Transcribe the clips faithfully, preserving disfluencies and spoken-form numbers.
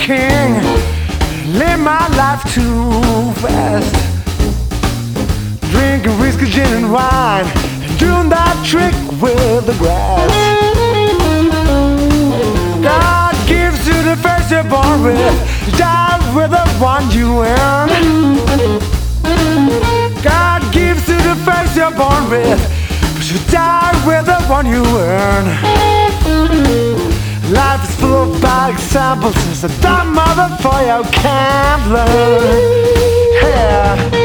king. Live my life too fast. Drinking whiskey, gin and wine, and doing that trick with the grass. God gives you the face you're born with. You die with the one you earn. God gives you the face you're born with, but you die with the one you earn. Life is full of bad examples. It's a dumb mother for you can't learn. Yeah.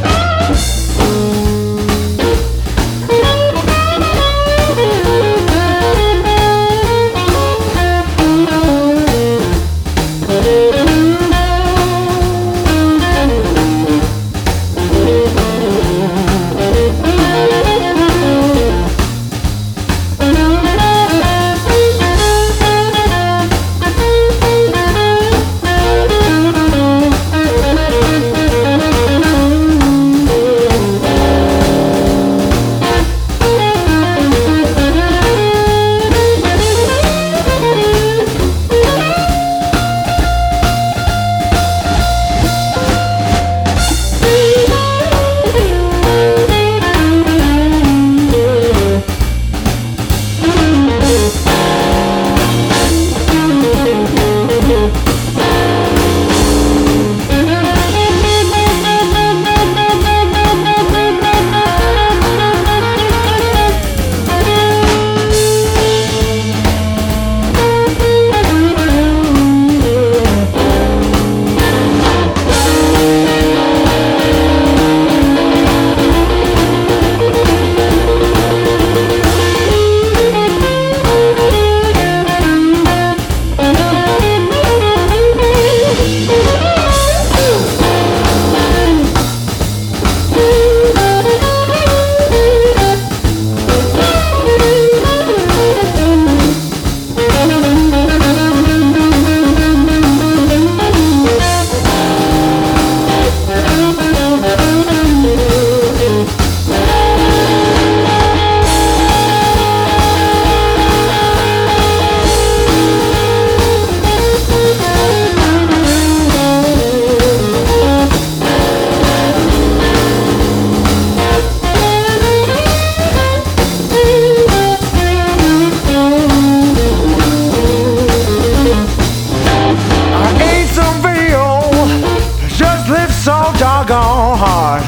So doggone hard.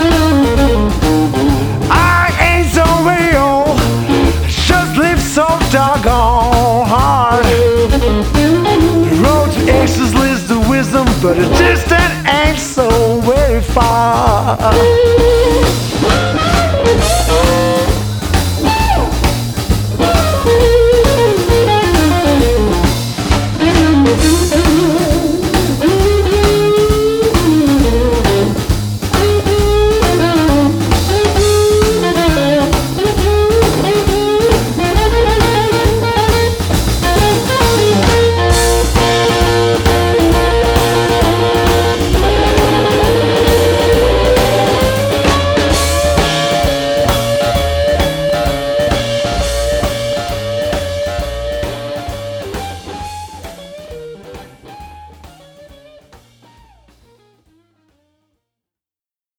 I ain't so real, just live so doggone hard. The road to excess leads to wisdom, but the distance ain't so very far.